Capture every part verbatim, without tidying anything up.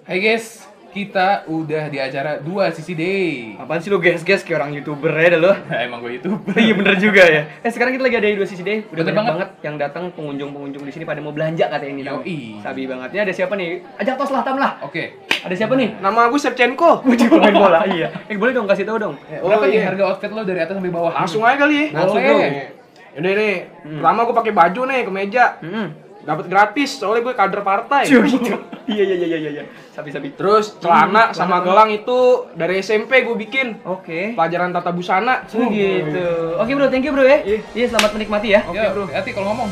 Hai guys, kita udah di acara dua Sisi Day. Apaan sih lu guys-guys kayak orang YouTuber ya dah lu? Nah, emang gue YouTuber. Iya bener juga ya. Eh sekarang kita lagi ada di dua Sisi Day. Udah Bener banyak banget. banget yang datang pengunjung-pengunjung di sini pada mau belanja katanya ini. Yoi. Sabi banget. Ini ada siapa nih? Ajak tos lah, Tam lah. Oke. Ada siapa nih? Nama aku Shevchenko. Gue juga main bola. Iya. Eh boleh dong kasih tahu dong. Ya, berapa Oh, nih iya. harga outfit lo dari atas sampai bawah? Langsung aja kali. Langsung Boleh. dong. Udah nih. Hmm. Pertama aku pakai baju nih kemeja. Heeh. Dapat gratis soalnya gue kader partai. Iya iya iya iya iya. Sabi-sabi. Terus celana Hmm, sama celana. gelang itu dari S M P gue bikin. Oke. Pelajaran tata busana. Oh gitu. Oke bro, thank you bro ya. Iya. Iya, selamat menikmati ya. Oke Oke, bro, bro. hati kalau ngomong.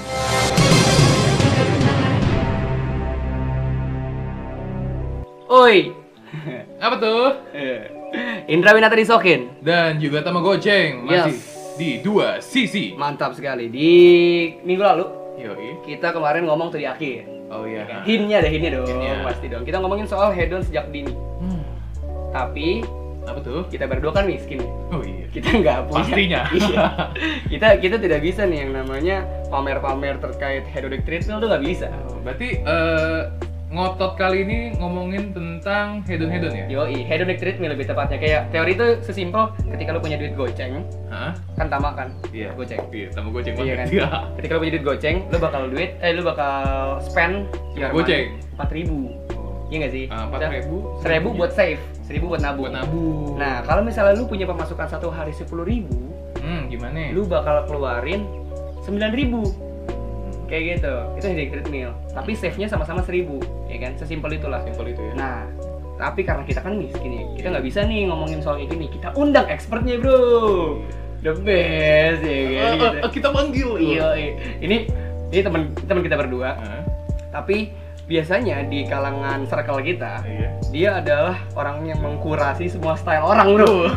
Oi. Apa tuh? Indra Winata disokin. Dan juga Tamagoceng masih Yes. di dua sisi. Mantap sekali. Di minggu lalu Yoi. kita kemarin ngomong tuh di akhir. Oh iya. Hintnya ada hintnya dong, Hintnya. pasti dong. Kita ngomongin soal hedon sejak dini. Hmm. Tapi Apa tuh? kita berdua kan miskin. Oh iya. Kita nggak punya. Pastinya. Iya. Kita kita tidak bisa nih yang namanya pamer-pamer terkait hedonic treadmill tuh nggak bisa. Oh, berarti eh, ngotot kali ini ngomongin tentang hedon-hedon ya? Yoi, hedonic treadmill lebih tepatnya. Kayak teori itu sesimpel ketika lu punya duit goceng, Hah? kan tamak kan? Iya. Goceng. Iya, Tamagoceng Iya banget. kan? Iya. Ketika lu punya duit goceng, lu bakal duit, eh lu bakal spend Cuma goceng? empat ribu. Iya nggak sih? Ah, empat ribu, Seribu buat save, seribu buat nabung. buat nabung. Nah, kalau misalnya lu punya pemasukan satu hari sepuluh ribu, hmm, gimana? lu bakal keluarin sembilan ribu. Kayak gitu. Itu hedonic treadmill. Tapi save-nya sama-sama seribu, ya kan? Sesimpel itulah. Simpel itu ya. Nah, tapi karena kita kan miskin nih, kita nggak bisa nih ngomongin soal kayak gini. Kita undang expertnya, bro. The best, ya kan? Eh, Gitu. eh, kita panggil. Iya, iya. Ini ini teman teman kita berdua. Hah? Tapi biasanya di kalangan circle kita, Iya. dia adalah orang yang mengkurasi semua style orang, bro.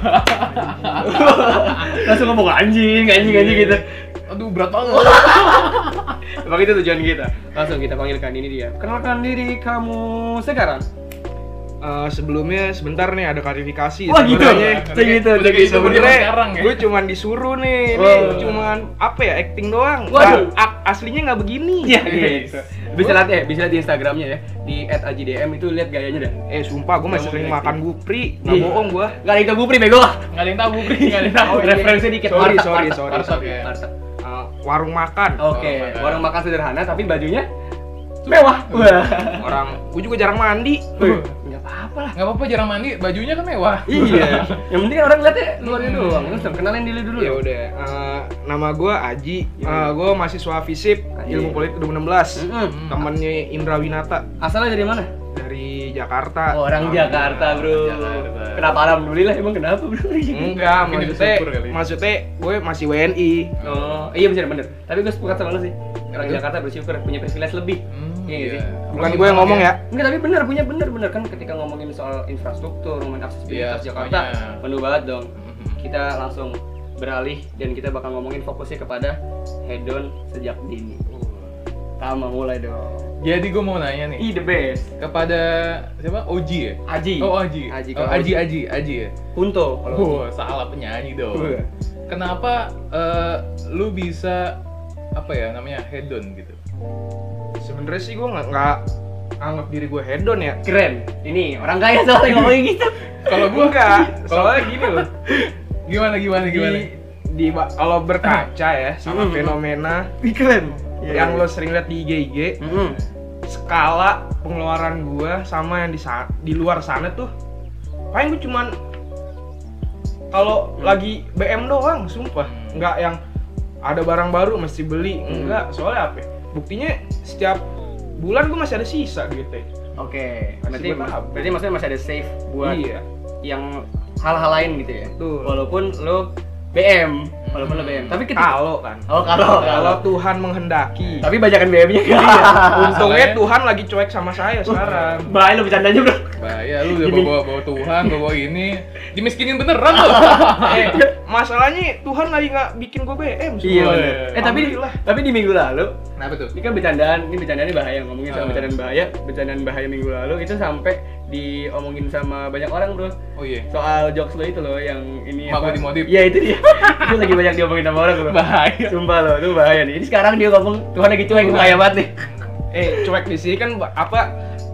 Langsung ngomong anjing, anjing, anjing gitu. Aduh, berat banget. Emang itu tujuan kita. Langsung kita panggilkan ini dia. Kenalkan diri kamu sekarang. Eh, sebelumnya sebentar nih ada klarifikasi. Wah, gitu. Sebenarnya Kayak gitu, Udah kayak kayak gitu. sebenarnya sekarang ya. gue cuman disuruh nih, Oh. nih cuman apa ya acting doang. Waduh. Nah, a- aslinya nggak begini. Iya, Yes. gitu. Bisa lihat ya, bisa lihat di Instagramnya ya, di et a j d m itu lihat gayanya dah. Eh sumpah gue masih Nggak sering mau makan gupri, nggak Iya. bohong gue. Gak ada yang tahu Bupri bego. Nggak ada yang tahu, Bri. Nggak ada yang tahu. Oh, iya. Referensi dikit. Sorry, Warteg, sorry, warteg. sorry, Warteg, sorry. ya. Warteg. Eh, warung makan. Oke, Warung makan. warung makan sederhana tapi bajunya mewah. Wah. Orang, gue juga jarang mandi. Wih, nggak apa-apa lah. Nggak apa-apa, jarang mandi, bajunya kan mewah. Iya. Yang penting kan orang lihatnya luarnya Hmm. doang. Langsung kenalin diri dulu Ya ya. udah, eh, nama gue Aji. Iya. Eh, gue mahasiswa FISIP Aji. Ilmu Politik dua ribu enam belas. Mm-mm. Temennya Indra Winata Asalnya dari mana? dari Jakarta. Oh, orang Oh, Jakarta, bro. Jakarta. Kenapa alhamdulillah emang kenapa, bro? Enggak, Mungkin maksudnya, bersyukur kali. maksudnya gue masih W N I. Oh, iya bener bener. Tapi gue sepakat sama lu sih. Orang Betul. Jakarta bersyukur punya privilege lebih. Hmm, Iya nggak sih? Bukan gue yang ngomong ya. Enggak, tapi bener punya bener bener kan ketika ngomongin soal infrastruktur, ngomongin aksesibilitas Iya, Jakarta, semuanya. penuh banget dong. Mhm. Kita langsung beralih dan kita bakal ngomongin fokusnya kepada hedon sejak dini. Tama mulai dong. Jadi gue mau nanya nih Ih, the best. kepada siapa? Oji ya? Aji. Oh, Aji. Aji, Oh, kalau Aji, Oji. Aji, Aji ya. Kunto kalau Oh, salah penyanyi dong. Wah. Kenapa eh, lu bisa apa ya namanya hedon gitu? Sebenarnya sih gue nggak nggak anggap diri gue hedon ya. keren. Ini orang kaya soalnya ngomongin gitu. Kalau Gue enggak, soalnya gini loh. Gimana gimana gimana? Di, di kalau berkaca ya sama Hmm. fenomena Ih, keren. yang lo sering lihat di I G I G, Mm-mm. skala pengeluaran gua sama yang di sa- di luar sana tuh paling gue cuman kalau Hmm. lagi B M doang, sumpah. Hmm. Nggak yang ada barang baru mesti beli, Hmm. enggak. Soalnya apa ya? Buktinya setiap bulan gua masih ada sisa gitu. Oke, berarti Masih bertahap. berarti maksudnya masih ada save buat Iya. yang hal-hal lain gitu ya. Tuh. Walaupun lo B M, walaupun lo B M. Tapi ketika Kalau kan. Oh, kalau Kalau Tuhan menghendaki. tapi bajakan B M-nya kan. Untungnya Soalnya- Tuhan lagi cuek sama saya sekarang. Bahaya lo bercandanya, Bro. Bahaya lu udah Gini. bawa bawa Tuhan, bawa ini dimiskinin beneran lu. Eh, masalahnya Tuhan lagi nggak bikin gue B M. Iya, Oh, bener. iya. Eh, tapi Alhamdulillah. tapi di minggu lalu Kenapa tuh? ini kan bercandaan, ini bercandaannya bahaya ngomongin soal Ah. bercandaan bahaya, bercandaan bahaya minggu lalu itu sampai diomongin sama banyak orang, Bro. Oh iya. Soal jokes lo itu loh yang ini Mak gua dimodif. Iya, itu dia. Itu lagi banyak diomongin sama orang, Bro. Bahaya. Sumpah loh, itu bahaya nih. Ini sekarang dia ngomong Tuhan lagi cuek, bahaya banget nih. Eh, cuek di sini kan ba- apa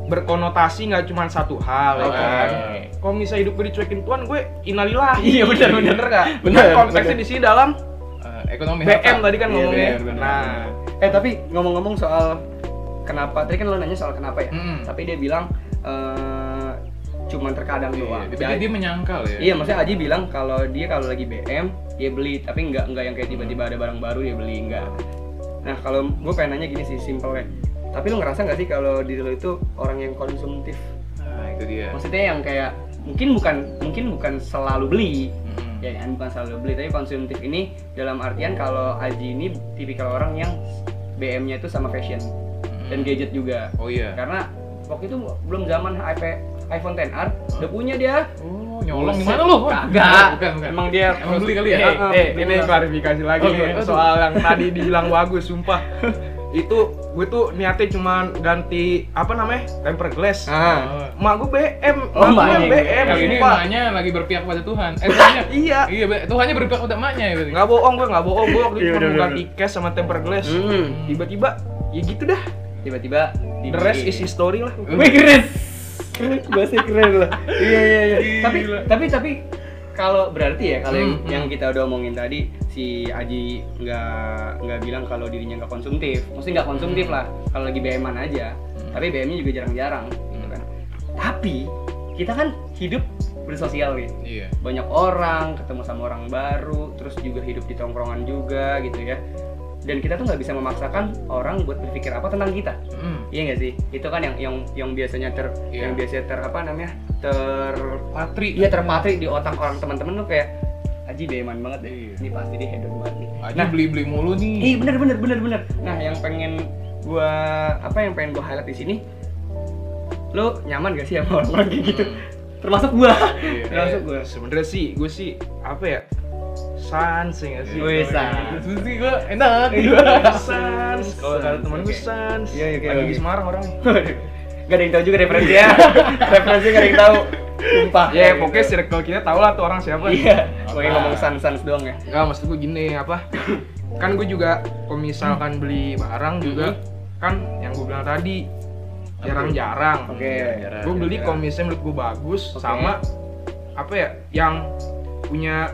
berkonotasi nggak cuma satu hal ya Oke. kan. Kalau misalnya hidup gue dicuekin Tuhan, gue innalillahi. Iya, benar, benar. bener nggak? Benar, Kan konteksnya di sini dalam Eh, ekonomi B M harta. tadi kan Iya, ngomongnya. benar, benar. Nah, Eh tapi ngomong-ngomong soal kenapa, tadi kan lo nanya soal kenapa ya. Mm. Tapi dia bilang eh cuman terkadang Iya, doang. tapi dia, dia menyangkal ya. Iya, maksudnya Aji bilang kalau dia kalau lagi B M dia beli, tapi nggak nggak yang kayak tiba-tiba ada barang baru dia beli, nggak. Nah kalau gue pengen nanya gini sih, simpelnya. Tapi lu ngerasa nggak sih kalau diri lo itu orang yang konsumtif? Nah, itu dia. Maksudnya yang kayak mungkin bukan mungkin bukan selalu beli, Mm. ya kan bukan selalu beli, tapi konsumtif ini dalam artian kalau Aji ini tipikal orang yang B M-nya itu sama fashion dan gadget juga. Oh iya. Karena waktu itu belum zaman I P iPhone X R udah punya dia. Oh, nyolong Buset. gimana lu? Kagak. Bukan, bukan. emang dia Emang beli kali ya? Eh, Ah, eh, bener. ini klarifikasi lagi Oke, nih aduh. soal yang tadi dibilang bagus, sumpah. Itu gue tuh niatnya cuma ganti apa namanya? Tempered glass. Ah. Mak gue B M, Oh, mak gue emaknya yang B M, Kali ini sumpah. emaknya lagi berpihak pada Tuhan. Eh, Tuhannya. Iya. Iya, be- Tuhannya berpihak pada emaknya ya berarti. Nggak bohong gue, nggak bohong gue waktu itu Iya, cuma bener, mau bener. ganti case sama tempered glass. Hmm. Tiba-tiba ya gitu dah. Tiba-tiba The rest is history lah. Wih, keren. Keren, bahasa keren lah. Iya iya iya. Tapi Gila. tapi tapi kalau berarti ya kalau yang, Hmm, hmm. yang kita udah omongin tadi si Aji nggak nggak bilang kalau dirinya nggak konsumtif, maksudnya nggak konsumtif lah kalau lagi B M-an aja. Hmm. Tapi B M-nya juga jarang-jarang gitu kan. Tapi kita kan hidup bersosial nih. Iya. Banyak orang, ketemu sama orang baru, terus juga hidup di tongkrongan juga gitu ya. Dan kita tuh nggak bisa memaksakan orang buat berpikir apa tentang kita. Mm. Iya nggak sih? Itu kan yang yang yang biasanya ter Iya. yang biasanya ter apa namanya? ter Patri. iya terpatri di otak orang teman-teman tuh kayak Aji beman banget deh. Iya. Ini pasti dia hedon banget nih. Aja Nah, beli-beli mulu nih. iya bener bener bener bener. Nah, yang pengen gua apa yang pengen gua highlight di sini, lo nyaman gak sih sama orang kayak gitu? Hmm. Termasuk gua. Iya. Termasuk gua. Sebenarnya sih gue sih apa ya? Sans ya nggak sih? Wih, sans. Terus sih gua enak. Sans. Kalau kata temen gue Oke. sans. Iya, iya, oke, Lagi oke. di Semarang orangnya. Gak ada yang tahu juga referensinya. Referensinya gak ada yang tahu. Sumpah. Ya pokoknya circle kita tau lah tuh orang siapa. Iya. Pokoknya Apa? ngomong sans-sans doang ya. Enggak, maksud gue gini apa? Kan gue juga kalau misalkan beli barang juga kan yang gue bilang tadi jarang-jarang. Oke. Jarang, Gue beli jarang. kalau misalnya menurut gue bagus Oke. sama apa ya yang punya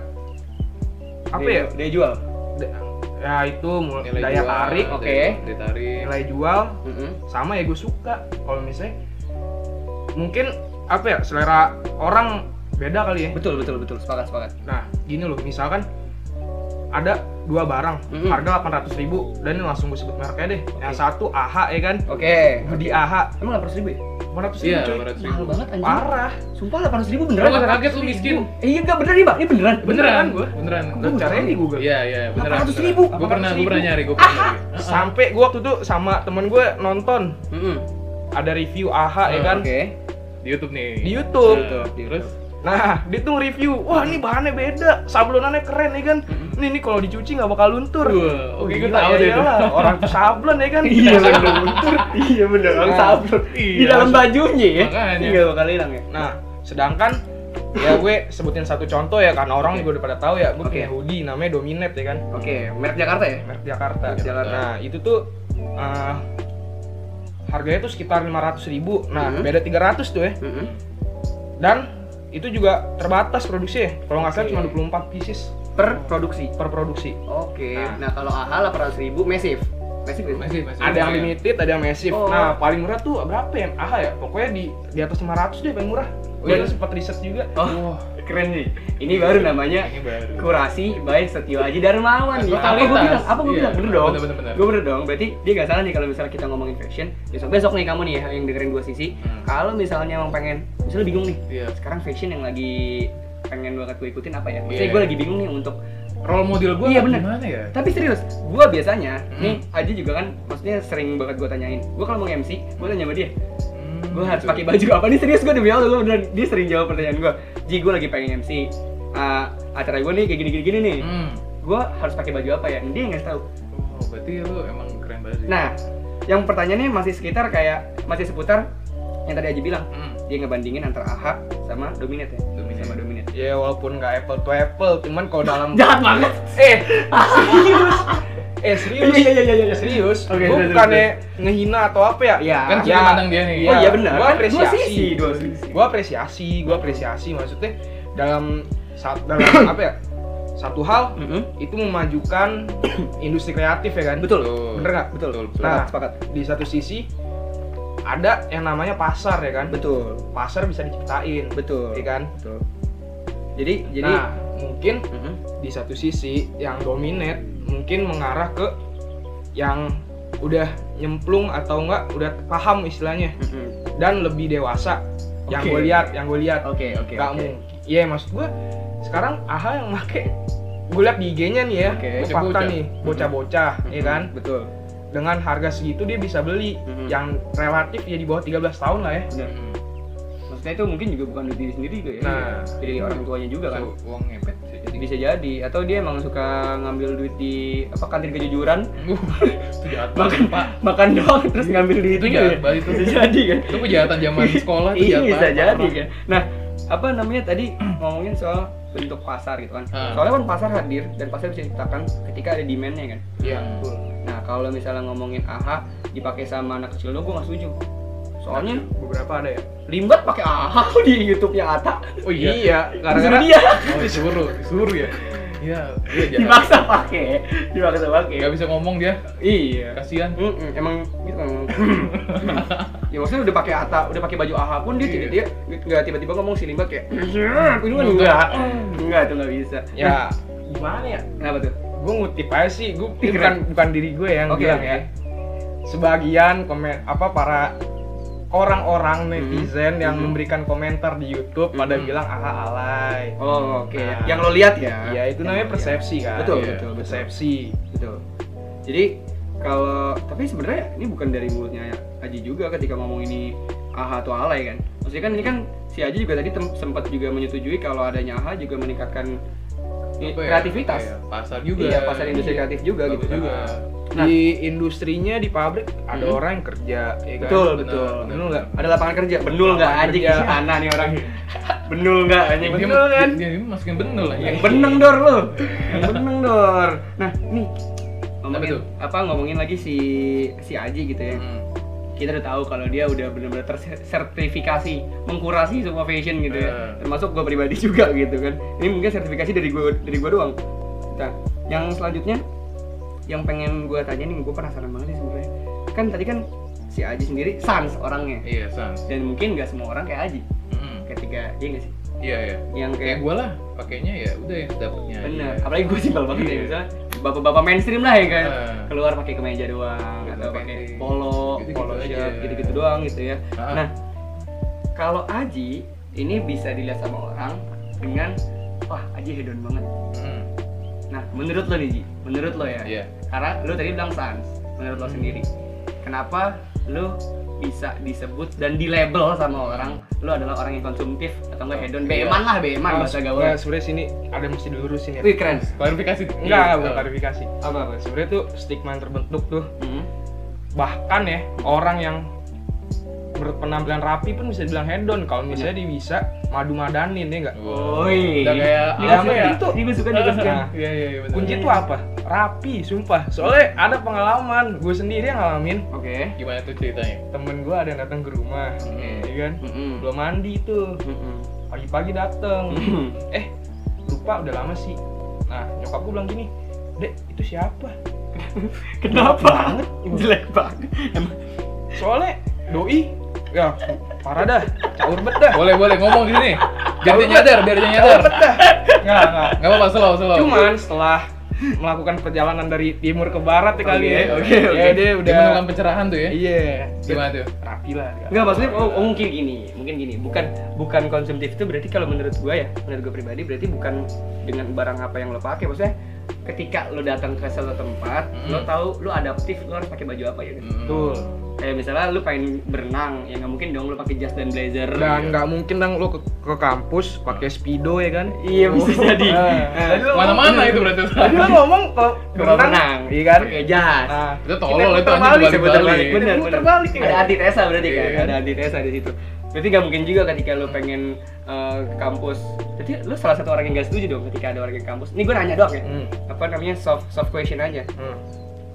apa Dia- ya? Dia jual. da- ya itu mul- Nilai daya jual, tarik, oke. daya- Daya tarik. nilai jual Mm-mm. sama ya gue suka. Kalau misalnya mungkin apa ya selera orang beda kali ya. Betul betul betul. Sepakat sepakat. Nah gini loh, misalkan ada dua barang Mm-mm. harga delapan ratus ribu dan ini langsung gue sebut mereknya deh. Oke. Yang satu A H ya kan, Oke. gue di A H Emang delapan ratus ribu ya? delapan ratus ribu Iya, cuy. delapan ratus ribu. Mahal banget anjing. Parah. Sumpah delapan ratus ribu Lu beneran. nggak kaget lu miskin? Eh, iya enggak bener nih, Bang. Ini beneran. Beneran gua. Beneran. Lu caranya di Google. Iya, iya, beneran. delapan ratus ribu. Gue pernah, gue pernah nyari, gue Ah, pernah nyari. Heeh. Sampai gue waktu itu sama temen gue nonton Mm-mm. ada review A H ya Ah, kan Oke. Di YouTube nih. di YouTube. Nah, Terus Nah, dia tuh review, wah ini bahannya beda, sablonannya keren ya kan. Nih nih kalau dicuci nggak bakal luntur. Wah, oke, gue gila, tahu ya deh itu. iyalah, orang tuh sablon ya kan. Iya bener luntur. Iya bener. Orang Nah, sablon. Di iya, dalam langsung. bajunya ya. Makanya. Iya bakal hilang ya. Nah, sedangkan ya gue sebutin satu contoh ya karena orang juga udah pada tahu ya, gue Oke. punya hoodie namanya Dominate ya kan, Oke, merek Jakarta ya? merek Jakarta. Merek Jakarta. Nah, itu tuh eh, harganya tuh sekitar lima ratus ribu. Nah, Mhm. beda tiga ratus tuh ya. Mm-mm. Dan itu juga terbatas produksinya. Kalau nggak salah Oke. cuma dua puluh empat pieces Per produksi. per produksi. Oke. Nah. Nah, kalau A H delapan ratus ribu massive. Massive ya? masih masih. Ada yang masih. limited, ada yang massive. Oh. Nah, paling murah tuh berapa ya? Ah ya, pokoknya di di atas lima ratus deh paling murah. Oh, Dan iya? sempat riset juga. Oh, keren nih. Ini baru namanya Ini baru. kurasi by Setio Aji Darmawan nih. Apa gue Totalitas. bilang? Apa gue Iya, bilang? Bener dong. bener, bener, bener. Gue bener dong. Berarti dia nggak salah nih kalau misalnya kita ngomongin fashion. Besok besok nih kamu nih ya yang dengerin dua sisi. Hmm. Kalau misalnya emang pengen, misalnya bingung nih. Iya. Sekarang fashion yang lagi pengen banget gue ikutin apa ya? Maksudnya Iya. gue lagi bingung nih untuk. Role model gue Iya, bener. gimana ya? Tapi serius, gue biasanya Hmm. nih Aji juga kan, maksudnya sering banget gue tanyain. Gue kalau mau M C, gue tanya sama dia. Hmm, Gue harus gitu. pakai baju apa nih, serius gue demi Allah, gue beneran, dia sering jawab pertanyaan gue. Ji, gue lagi pengen M C uh, acara gue nih kayak gini-gini gini nih. Hmm. Gue harus pakai baju apa ya? Dia nggak tahu. Oh, berarti lu emang keren banget sih. Nah, yang pertanyaannya masih sekitar kayak masih seputar yang tadi Aji bilang. Hmm. Dia ngebandingin antara A H sama Dominate ya. Dominate. Sama Dominate. Ya walaupun nggak apple to apple, cuman kalau dalam Jahat banget. eh serius Eh serius? Iya iya iya iya. Serius? Oke, Gue terus, bukannya ngehina atau apa ya? Iya. Kan kita Ya. pandang dia nih. Oh iya benar. Gue Kan apresiasi. dua sisi, dua sisi. Gue apresiasi, gue apresiasi maksudnya dalam saat dalam apa ya? Satu hal Mm-mm. itu memajukan industri kreatif ya kan? Betul. Bener nggak? Betul. Betul. Nah, Sepakat. di satu sisi ada yang namanya pasar ya kan? Betul. Pasar bisa diciptain, Betul. ya kan? Betul. Jadi jadi Nah, mungkin Mm-mm. di satu sisi yang dominate mungkin mengarah ke yang udah nyemplung atau enggak udah paham istilahnya Mm-mm. dan lebih dewasa yang Oke. gue lihat yang gue lihat Oke oke. nggak oke. mungkin iya maksud gue sekarang A H A yang make gue lihat di I G-nya nih ya Oke. gue fakta Bocah-bocah. nih bocah-bocah ya Mm-mm. kan Betul. dengan harga segitu dia bisa beli Mm-mm. yang relatif ya di bawah tiga belas tahun lah ya. Benar. Hmm. Maksudnya itu mungkin juga bukan duit diri sendiri juga ya. Nah. Dari orang tuanya juga kan. So, uang ngepet bisa jadi. Bisa jadi atau dia emang suka ngambil duit di apa kantin kejujuran Uh, itu jahat makan banget, Pak. makan doang terus ngambil duit Itu jahat banget itu. bisa jadi kan. Itu kejahatan zaman sekolah itu Iya jahat bisa banget, jadi Pak. kan. Nah, apa namanya tadi ngomongin soal bentuk pasar gitu kan. Ah. Soalnya kan pasar hadir dan pasar bisa diciptakan ketika ada demand-nya kan. Iya Hmm. betul. Nah, kalau misalnya ngomongin A H A dipakai sama anak kecil lo gue nggak setuju. Soalnya beberapa ada ya. Limbat pakai A H A kok di YouTube-nya Ata. Oh iya. Iya, Gara-gara gara-gara dia Oh, disuruh, disuruh ya. Iya, iya jahat. dipaksa pakai, dipaksa pakai. Nggak bisa ngomong dia. Iya. Kasihan. Mm-mm, emang gitu kan. Ya maksudnya udah pakai Ata, udah pakai baju A H A pun dia Iya. tidak dia nggak tiba-tiba ngomong si Limbat kayak ini kan enggak. Enggak tuh nggak bisa. ya gimana ya? Kenapa tuh? Gue ngutip aja sih, gue Ih, bukan bukan diri gue yang Oke, bilang oke. ya. Sebagian komen apa para orang-orang netizen yang Mhm. memberikan komentar di YouTube pada Mhm. bilang ah alay. Oh, oke. Nah. Yang lo lihat ya. Iya itu namanya Yang lo persepsi kan. Betul, Iya, betul, betul. persepsi. lihat. Betul. Jadi kalau tapi sebenarnya ini bukan dari mulutnya Aji juga ketika ngomong ini A H A atau alay kan. Maksudnya kan ini kan si Aji juga tadi tem- sempat juga menyetujui kalau adanya A H A juga meningkatkan i- Apa ya? kreativitas. Iya, pasar juga. Iya, pasar industri Iya. kreatif juga Bagus gitu kan. juga. Nah. Di industrinya di pabrik ada Mhm. orang yang kerja, ya kan? Betul, benar, betul. benar. Benul nggak? Ada lapangan kerja. Benul nggak Lapangan anjing kerja. isi tanah nih orang. Benul nggak anjing. Dia, Benul kan? dia, dia masukin benul lah. Yang beneng dor lu. Yang beneng dor. Nah, nih ngomongin tuh? apa ngomongin lagi si si Aji gitu ya. Hmm. Kita udah tahu kalau dia udah benar-benar tersertifikasi mengkurasi semua fashion gitu ya. Eh. Termasuk gue pribadi juga gitu kan. Ini mungkin sertifikasi dari gue dari gue doang. Nah, yang selanjutnya yang pengen gue tanya nih, gue penasaran banget sih sebenarnya. Kan tadi kan si Aji sendiri sans orangnya. Iya, sans. Dan mungkin nggak semua orang kayak Aji. Hmm. Ketika dia nggak sih? Iya, iya. Yang Kayak kayak gue lah, pakainya ya udah yang dapetnya. bener. aja. Apalagi gue simpel banget ya Iya. misalnya bapak-bapak mainstream lah ya kan. Ah. Keluar pakai kemeja doang Gitu, atau pakai pakai polo, gitu-gitu polo aja. shirt gitu-gitu doang gitu ya. Ah. Nah, kalau Aji ini bisa dilihat sama orang dengan wah Aji hedon banget. Hmm. Nah, menurut lo nih Ji, menurut lo ya. Iya. Karena lo tadi bilang sans, menurut lo sendiri. Kenapa lo bisa disebut dan di label sama orang lo adalah orang yang konsumtif atau enggak hedon? Iya. Beman lah, beman bahasa gaul. Nah, sebenarnya sini ada yang mesti dilurusin ya. Wih keren. Klarifikasi. Enggak, Iya. bukan klarifikasi. Apa apa? Sebenarnya tuh stigma yang terbentuk tuh Hmm. bahkan ya orang yang berpenampilan rapi pun bisa dibilang hedon kalau misalnya dia bisa madu-madanin ya enggak? Woi. Udah kayak Ini apa maksudnya ya? itu, ini masukan juga suka. Nah, Iya, iya, iya, benar. kunci itu apa? Rapi, sumpah. Soalnya ada pengalaman, gue sendiri yang ngalamin. Oke. Gimana tuh ceritanya? Temen gue ada yang datang ke rumah, Hmm. ya kan? Mm-mm. Belum mandi tuh, Mm-mm. pagi-pagi dateng. Mm-mm. Eh, lupa udah lama sih. Nah, nyokap gue bilang gini, Dek, itu siapa? Kenapa? Banget. Jelek banget. Emang Soalnya doi, ya parah dah, caur bet dah. Boleh, boleh ngomong di sini. Biar dia nyadar, biar dia nyadar. Caur bet dah. Nggak, nggak. Enggak apa-apa, slow, slow. Cuman setelah melakukan perjalanan dari timur ke barat ya kali Oke, ya. oke, oke. Ya dia dia udah menemukan pencerahan tuh ya. iya. Gimana tuh? Rapi lah. dia. Enggak, maksudnya oh, oh, mungkin gini, mungkin gini. Bukan bukan konsumtif itu berarti kalau menurut gua ya, menurut gua pribadi berarti bukan dengan barang apa yang lo pakai. Maksudnya ketika lo datang ke suatu tempat, Mm. lo tahu lo adaptif, lo harus pakai baju apa ya kan? Hmm. Betul. Kayak misalnya lo pengen berenang, ya nggak mungkin dong lo pakai jas dan blazer. Dan nggak mungkin dong lo ke, ke kampus pakai speedo ya kan? Iya, bisa jadi. Nah, tadi lo Mana-mana ngomong- itu berarti. Tadi lo ngomong kalau Kalau berenang, iya kan? pakai jas. Nah, Itu kita tolol itu putar anjing balik, balik-balik. putar balik. Bener, Putar bener. balik ya. Ada antitesa berarti kan? Iya. Ada antitesa di situ. Berarti nggak mungkin juga ketika lo pengen eh, ke kampus. Jadi lo salah satu orang yang nggak setuju dong ketika ada orang yang ke kampus. Ini gue nanya doang ya. Hmm. Apa namanya soft soft question aja. Hmm.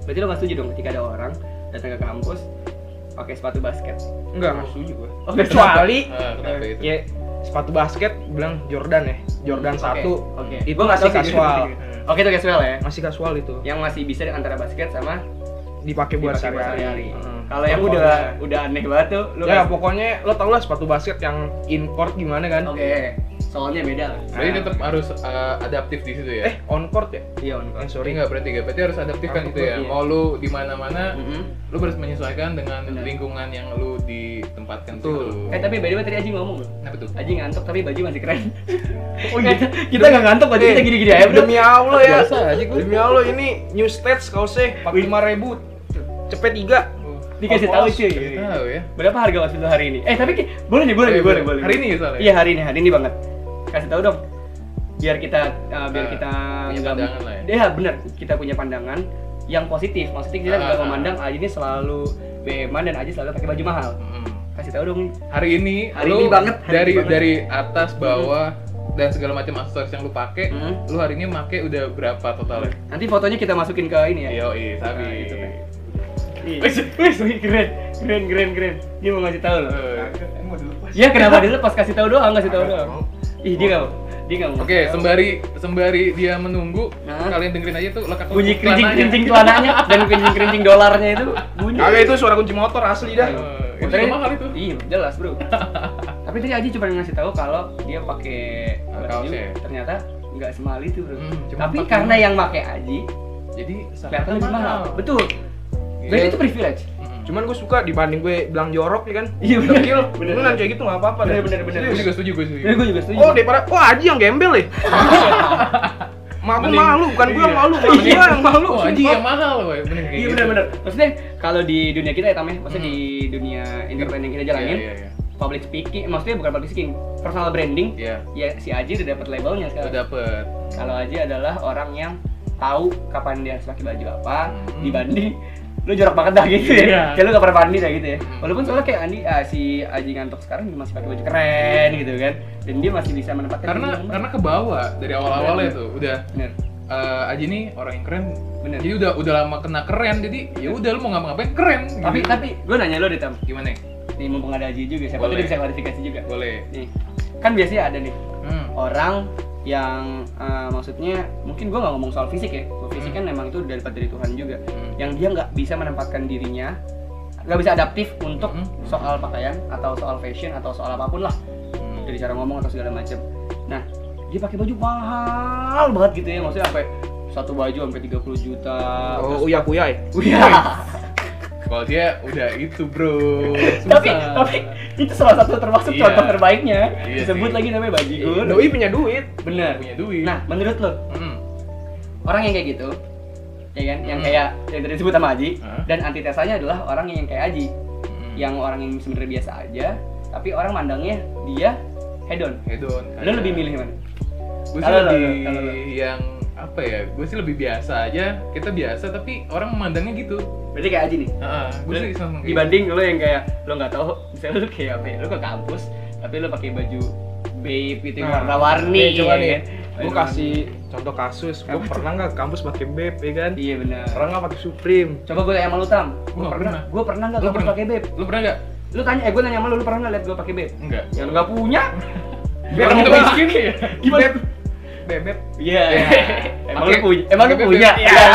Berarti lo nggak setuju dong ketika ada orang datang ke kampus pakai sepatu basket? Enggak, nggak setuju gue. Oh, kecuali Ah, kenapa itu? Ya sepatu basket bilang Jordan ya, Jordan Oke, satu. Oke. Itu Gua nggak masih tahu sih. kasual. Oke, itu casual ya. Masih kasual itu. Yang masih bisa antara basket sama Dipakai buat dipakai buat sehari-hari. sehari-hari. Heeh. Kalau yang udah udah aneh banget tuh, lu Ya kasih- pokoknya lo tau lah sepatu basket yang import gimana kan? Oke, soalnya beda lah. Berarti Nah. tetap harus uh, adaptif di situ ya. Eh on court ya? Iya, on Eh, Sorry sorry. nggak berarti nggak berarti harus adaptif kan Aku itu ya. iya. Mau lu di mana-mana, Mm-mm. lu harus menyesuaikan dengan Benar. lingkungan yang lu ditempatkan Betul. situ. Eh tapi by the way tadi Aji ngomong loh. Kenapa tuh? Aji ngantuk tapi baju masih keren. Oh iya. Kita nggak ngantuk baju kita gini-gini aja bro. Demi Allah ya. Biasa aja gua. Demi Allah ini new stats kau sih pakai lima ribu cepet tiga. Dikasih tahu cuy. Tahu ya. Berapa harga waktu itu hari ini? Eh tapi ki- boleh nih, boleh nih, Eh, boleh, boleh. boleh. Hari ini ya soalnya? Iya hari ini, hari ini banget. Kasih tahu dong. Biar kita uh, biar Ah, kita punya nggak- pandangan lah ya. Iya benar, kita punya pandangan yang positif. Maksudnya kita Ah, nggak ah. memandang Aji ini selalu B M-an dan Aji selalu pakai baju mahal. Mm. Kasih tahu dong. Hari ini Hari lu ini banget, hari dari ini banget. dari atas bawah dan segala macam aksesoris yang lu pakai, Hmm. lu hari ini make udah berapa totalnya? Nanti fotonya kita masukin ke ini ya. Yo, iya, sabi. Nah, itu kan. Wih, wih, keren, keren, keren, keren. Dia mau ngasih tahu loh. Eh, Ya kenapa dia lepas kasih tahu doang, kasih tahu doang. Ih dia nggak mau, dia nggak mau. Oke, sembari sembari dia menunggu, Nah. kalian dengerin aja tuh lekat bunyi kerincing celananya. kerincing celananya dan kerincing kerincing dolarnya itu bunyi. Kagak itu suara kunci motor asli dah. Eh, itu Motornya- mahal itu. Iya jelas bro. Tapi tadi Aji cuma ngasih tahu kalau dia pakai Ah, baju kaosnya. ternyata nggak semahal itu bro. Hmm, cuma Tapi empat karena ribu. yang pakai Aji Jadi kelihatan lebih mahal. Betul. Iya. Berarti itu privilege. Mm-mm. Cuman gue suka dibanding gue bilang jorok ya kan. Iya, bener. Dekil, Bener. beneran kayak gitu nggak apa-apa. Bener, deh. bener, bener. Gue juga setuju, gue setuju. Ya, gue juga setuju. Oh daripada, wah Aji yang gembel ya. Mak gue Mending- malu, bukan gue yang iya. malu, mak gue yang malu. Oh, Aji sumpah. yang mahal, woy. Bener kayak Iya gitu. benar-benar. Maksudnya kalau di dunia kita ya Tam ya, maksudnya Hmm. di dunia entertain yang kita jalanin, Iya, iya, iya. public speaking, maksudnya bukan public speaking, personal branding. Iya. Ya si Aji udah dapat labelnya Udah sekarang. dapet. Kalau Aji adalah orang yang tahu kapan dia harus pakai baju apa Hmm. dibanding lu jorok banget dah gitu ya. Iya. Kayak lu gak pernah mandi dah gitu ya. Hmm. Walaupun soalnya kayak Andi ah, si Aji ngantuk sekarang dia masih pakai baju keren gitu kan. Dan dia masih bisa menempatkan Karena diri yang karena ke bawah dari awal-awalnya tuh udah bener. eh, Aji nih orang yang keren. Bener. Jadi udah udah lama kena keren, jadi ya udah lu mau ngapa-ngapain keren. Tapi gitu. tapi gue nanya lo deh Tam. gimana? Nih mumpung ada Aji juga, siapa tuh Boleh. dia bisa klarifikasi juga. Boleh. Nih, kan biasanya ada nih Hmm. orang yang eh, maksudnya mungkin gue nggak ngomong soal fisik ya, Kalau fisik Hmm. kan memang itu dari dari Tuhan juga, Hmm. yang dia nggak bisa menempatkan dirinya, nggak bisa adaptif untuk Hmm. soal pakaian atau soal fashion atau soal apapun lah, Hmm. dari cara ngomong atau segala macam. Nah, dia pakai baju mahal banget gitu ya, maksudnya sampai satu baju sampai tiga puluh juta. Oh uya kuya ya. Wih, Kalau dia udah itu, bro. tapi Susah. tapi itu salah satu termasuk Iya. contoh terbaiknya. Iya Disebut sih. lagi namanya bajigur. Doi punya duit. Bener. punya duit. Nah, menurut lo Hmm. orang yang kayak gitu, ya kan, yang Hmm. kayak yang tadi disebut sama Aji, Hah? dan antitesanya adalah orang yang kayak Aji, Hmm. yang orang yang sebenarnya biasa aja, tapi orang mandangnya dia hedon. hedon. Lo lebih milih mana? Gue sih Kalau lo, lebih kalau lo. yang apa ya? Gue sih lebih biasa aja. Kita biasa tapi orang memandangnya gitu. Berarti kayak Aji nih. Heeh, gue Lo- sih seneng kayak dibanding lo yang kayak lo nggak tahu, misalnya lo kayak apa? Ya, lo ke kampus, tapi lo pakai baju babe gitu yang Nah, warna-warni. nih, coba ya nih. kan? Gue kasih contoh kasus. Gue Apa? pernah nggak ke kampus pakai beb ya kan? Iya benar. Pernah nggak pakai Supreme? Coba gue tanya sama lu Tam. Gua Gue nggak pernah. pernah. Gue pernah nggak Lu kampus pernah? pakai babe? Lu pernah nggak? Lu tanya, eh gue nanya sama lu, lu pernah nggak liat gue pakai babe? Enggak. Ya lu nggak punya. Biar Orang kita gua- miskin ya. Gimana? Beb, bebek. Iya. Ya. Emang Pakai- lu punya? Emang lu pakai punya? bebek. Iya.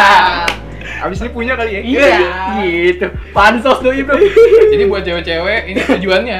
Abis ini punya kali ya? Iya. Gitu. Pansos doi bro. Jadi buat cewek-cewek ini tujuannya.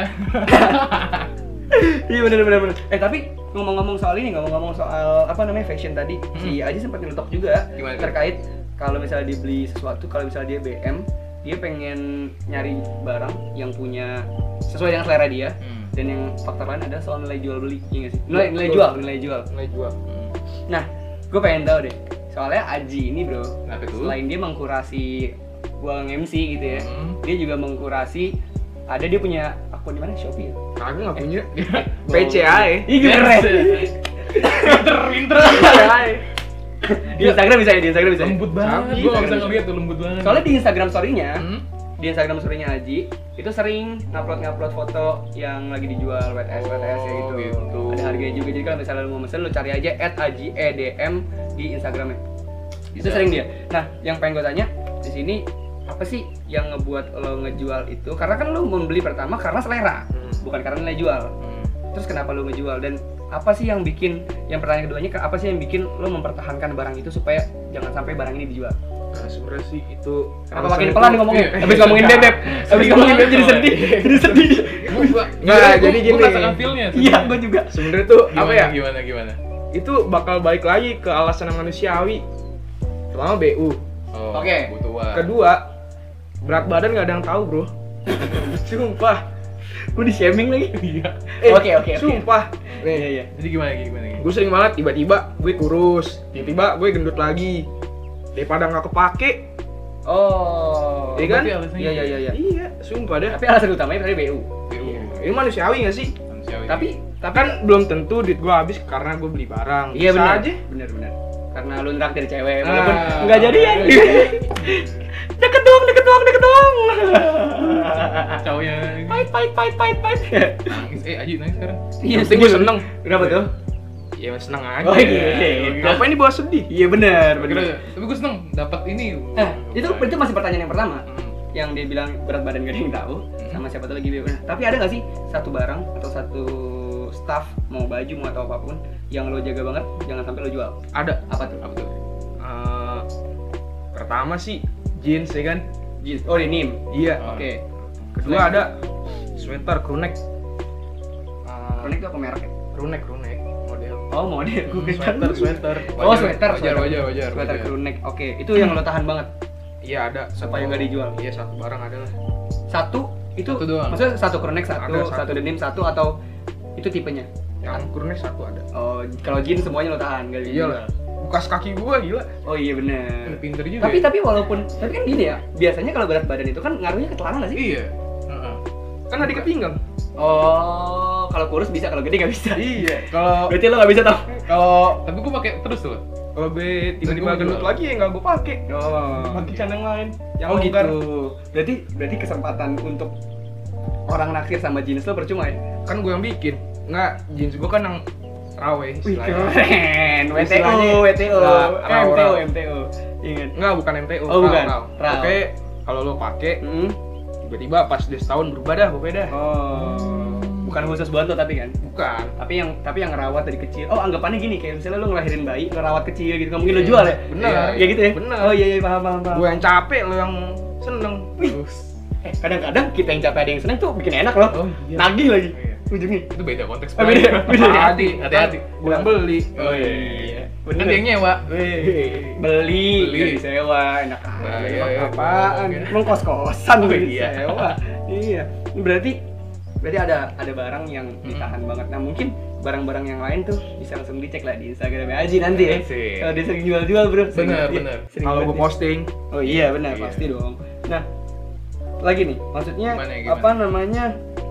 Iya bener bener bener. Eh tapi ngomong-ngomong soal ini, ngomong-ngomong soal apa namanya fashion tadi, si Aji sempat nyelotok juga Gimana tuh? terkait kalau misalnya dia beli sesuatu, kalau misalnya dia B M, dia pengen nyari barang yang punya sesuai dengan selera dia. Hmm. Dan yang faktor lain adalah soal nilai jual beli, iya nggak sih? Nilai, nilai Betul. jual, nilai jual. Nilai jual. Hmm. Nah, gue pengen tahu deh, soalnya Aji ini bro, Kenapa tuh? selain dia mengkurasi gua nge-M C gitu ya, Hmm. dia juga mengkurasi, ada dia punya akun di mana? Shopee ya? Kagak nggak punya. Wow. P C A ya. Ih keren. Winter, winter. Di Instagram bisa ya, di Instagram bisa. ya? Lembut banget. Sabi, Gue nggak bisa bisa. ngeliat tuh lembut banget. Soalnya di Instagram story-nya, Hmm? di Instagram story-nya Aji itu sering ngupload-ngupload foto yang lagi dijual W T S W T S ya gitu. Oh, gitu. Ada harganya juga. Jadi kalau misalnya lu mau mesen, lu cari aja et aji e d m di Instagramnya. Itu Bisa. sering dia. Nah, yang pengen gue tanya, di sini apa sih yang ngebuat lo ngejual itu? Karena kan lo membeli pertama karena selera, Hmm. bukan karena nilai jual. Hmm. Terus kenapa lo ngejual dan apa sih yang bikin, yang pertanyaan keduanya, apa sih yang bikin lo mempertahankan barang itu supaya jangan sampai barang ini dijual? Nah, sebenarnya sih itu Kenapa makin pelan nih ngomongnya? Iya. Habis ngomongin bebek, habis ngomongin bebek jadi sedih, jadi sedih. Gua, Nggak, gua- jadi gua gini. merasakan feel-nya. Iya, gue juga. sebenarnya tuh Gimana, apa ya? Gimana gimana? Itu bakal balik lagi ke alasan yang manusiawi. Pertama B U, Oh, Oke. butuh uang. kedua berat badan nggak ada yang tahu bro. Sumpah. Gue di shaming lagi. Iya. Eh, Oke, oke, oke. Sumpah. Iya, Nih, iya. Jadi gimana gimana gimana? gue sering banget tiba-tiba gue kurus, tiba-tiba gue gendut lagi. Daripada nggak kepake, Oh. Iya kan? berarti alasannya Iya, iya, iya, iya. iya, sumpah dah. Tapi alasan utamanya berarti B U. B U. Ini manusiawi nggak sih? Manusiawi. Tapi tapi Kan belum tentu duit gue habis karena gue beli barang. iya Bisa benar. aja. Benar benar. Karena lu nraktir cewek walaupun Ah. enggak jadi ya. Iya. Deket doang, deket doang, deket doang. cowoknya ini Pait pait pait pait pait. nangis. Eh, Aji nangis sekarang. Iya, Yang penting gue seneng. Kenapa tuh? Ya seneng aja. Oh iya. Apa ini bawa sedih? Iya benar, Kira, benar. tapi gue seneng dapat ini. Nah, itu itu masih pertanyaan yang pertama. Hmm. Yang dia bilang berat badan gak ada yang tahu, Hmm. sama siapa tuh lagi B U. Nah, tapi ada nggak sih satu barang atau satu staff, mau baju mau atau apapun yang lo jaga banget jangan sampai lo jual? Ada. Apa tuh? Apa tuh? Eh, pertama sih jeans ya kan. Jeans. Oh, denim. Iya. Oh. Oke. Kedua ada sweater crewneck. Eh, Kronik itu apa mereknya? crewneck crewneck model. Oh, model. Gue kira- Sweater sweater. Oh, sweater. Wajar, wajar, wajar. Sweater wajar. crew neck. Oke, itu yang lo tahan banget. Iya ada. Supaya nggak dijual. Iya satu barang ada lah. Satu itu Satu doang. maksudnya satu crew neck satu, Ada satu, satu. denim satu atau itu tipenya? Yang crewneck satu ada. Oh, kalau jeans semuanya lo tahan, enggak Iya lah. Bekas kaki gua gila. Oh iya bener. Pinter juga. Tapi ya? tapi walaupun tapi kan gini ya, biasanya kalau berat badan itu kan ngaruhnya ke celana nggak sih? Iya. Heeh. Kan ada dikit pinggang. Oh, kalau kurus bisa, kalau gede nggak bisa. Iya. Kalau Berarti lo nggak bisa tau? kalau Tapi gue pakai terus loh. kalau gue tiba-tiba Gua gendut jual. lagi ya nggak gue pakai. Oh. Pakai celana yang lain. Yang Oh longgar. gitu. Berarti berarti kesempatan untuk orang naksir sama jeans lo percuma ya? Kan gue yang bikin. Nggak, jeans gue kan yang rawe. Wih istilahnya. keren. W T O, Istilahnya, W T O, nah, raw, M T O, raw. M T O. Ingat. Enggak, bukan M T O. Oh, bukan. raw. Raw. Oke, kalau lo pakai Hmm. tiba-tiba pas dia setahun berubah dah, berubah dah. Oh. Bukan khusus buat lo tapi kan? Bukan. Tapi yang tapi yang ngerawat dari kecil. Oh, anggapannya gini, kayak misalnya lo ngelahirin bayi, ngerawat kecil gitu, nggak mungkin lo jual ya? Bener. Ya gitu ya? Bener. Oh iya iya paham paham paham. Gue yang capek, lo yang seneng. Terus. Eh, kadang-kadang kita yang capek ada yang seneng tuh bikin enak loh. Oh, iya. Nagih lagi. Iya. Ujungnya. Itu beda konteks. Oh, beda, beda. Hati-hati, hati-hati. Gue yang beli. Oh iya. Bener. Kan dia yang nyewa. Weh, beli, Beli. beli sewa, enak Nah, aja. iya, iya. Apaan? Oke. Emang kos-kosan Oh, gue iya. sewa. Iya. Ini berarti berarti ada ada barang yang ditahan banget. Nah, mungkin barang-barang yang lain tuh bisa langsung dicek lah di Instagram Aji nanti ya. Asik. Kalau dia sering jual-jual, Bro. Sering Bener, banget dia. bener. Sering Kalau banget gue dia. posting, Oh iya, benar, Iya. pasti dong. Nah, lagi nih, maksudnya Gimana, gimana? apa namanya?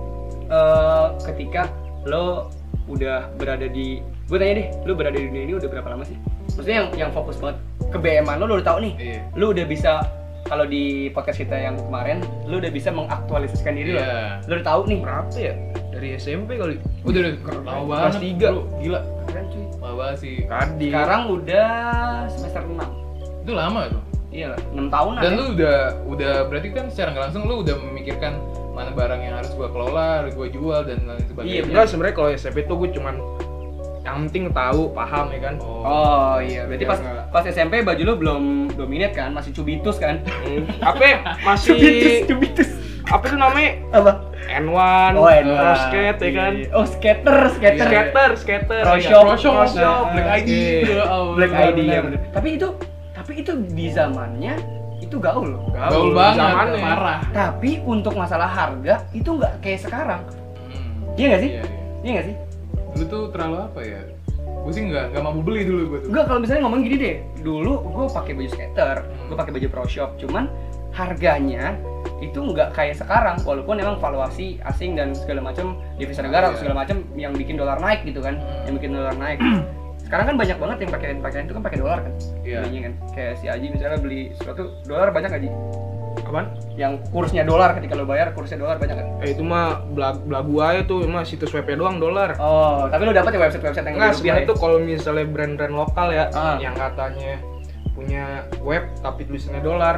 eh, ketika lo udah berada di, gue tanya deh, lo berada di dunia ini udah berapa lama sih? Maksudnya yang yang fokus banget ke B M-an lo, lo udah tahu nih, Iya. lo udah bisa, kalau di podcast kita yang kemarin, lo udah bisa mengaktualisasikan diri lo, Iya. lo udah tahu nih. berapa ya? Dari S M P kali. Udah udah lama banget. Kelas tiga. Bro. Gila. Keren cuy. Lama banget sih. Tadi. Sekarang udah semester enam. Itu lama tuh. Iya lah, enam tahunan. Dan ya. lu udah udah berarti kan secara nggak langsung lu udah memikirkan mana barang yang harus gua kelola, harus gua jual dan lain sebagainya. Iya, Enggak, sebenarnya kalau S M P tuh gue cuman yang penting tahu, paham ya kan. Oh. Oh iya, berarti Ya, pas enggak. pas S M P baju lu belum dominate kan, masih cubitus kan? Apa masih cubitus. apa tuh namanya? Apa? N satu, Oh, N satu. Pro skate ya kan. Iya. Oh, skater, skater. Skater, skater. Pro Iya. shop, Pro shop, Pro shop, shop. Black I D. Oke. Ya Allah. Black I D ya bener. bener. Tapi itu tapi itu di zamannya itu gaul loh. Gaul banget, zamannya. parah. Tapi untuk masalah harga itu nggak kayak sekarang. Hmm. Iya nggak sih? Iya, iya. Iya nggak sih? Dulu tuh terlalu apa ya? Gue sih nggak nggak mampu beli dulu gue tuh. Enggak, kalau misalnya ngomong gini deh. Dulu gue pakai baju skater, gue pakai baju pro shop, cuman harganya itu nggak kayak sekarang, walaupun emang valuasi asing dan segala macam devisa negara atau Iya. segala macam yang bikin dolar naik gitu kan, Hmm. yang bikin dolar naik. Sekarang kan banyak banget yang pakaian pakaian itu kan pakai dolar kan, Iya. belinya kan. Kayak si Aji misalnya beli sesuatu dolar banyak nggak Ji? Apaan? Yang kursnya dolar, ketika lo bayar kursnya dolar banyak kan? Eh itu mah belag belagu aja tuh, emang situs webnya doang dolar. Oh, tapi lo dapat ya website website yang Enggak, lebih sebenarnya rupiah tuh kalau misalnya brand-brand lokal ya Ah. yang katanya punya web tapi tulisannya dolar,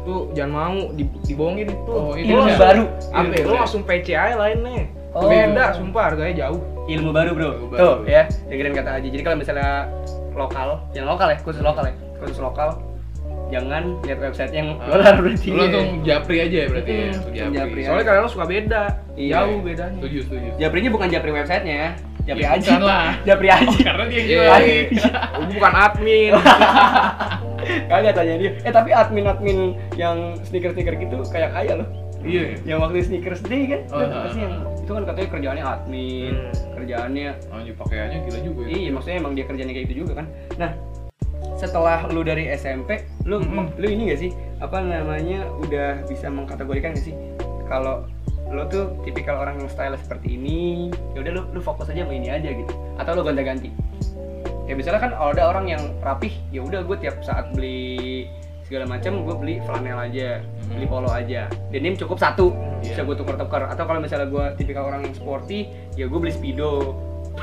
Itu jangan mau di, dibohongin itu. Oh, itu Ilmu ya. baru. Apa ya? Ilmu Lu ya. langsung P C aja lainnya. Oh. Beda, sumpah harganya jauh. Ilmu baru bro. Ilmu baru. Tuh ya, dengerin kata Aji. Jadi kalau misalnya lokal, yang lokal ya, khusus lokal ya, khusus lokal, jangan lihat website yang Ah. dolar berarti. Lu langsung japri aja ya berarti ya. Hmm, Langsung japri. japri. Soalnya kadang suka beda. Iya. Jauh bedanya. Setuju, setuju. Japrinya bukan Japri websitenya, Japri Ya, Aji. bukan lah. Japri Aji. Karena dia yang Iya. jual. Gue bukan admin. Kagak tanya dia. Eh tapi admin-admin yang sneaker-sneaker gitu kayak kaya loh. Iya. Yang waktu sneakers day kan, Oh, itu apa ah, sih ah. yang itu kan katanya kerjaannya admin, Hmm. kerjaannya Anjir pakaiannya gila juga ya. iya maksudnya emang dia kerjanya kayak gitu juga kan. Nah setelah lu dari S M P, lu Mm-mm. lu ini gak sih apa namanya udah bisa mengkategorikan gak sih kalau lu tuh tipikal orang yang style seperti ini, ya udah lu lu fokus aja sama ini aja gitu, atau lu gonta-ganti? Ya misalnya kan ada orang yang rapih, ya udah gue tiap saat beli segala macam gue beli flanel aja, Hmm. beli polo aja, denim cukup satu, Iya. bisa gue tuker-tuker. Atau kalau misalnya gue tipikal orang yang sporty, ya gue beli speedo.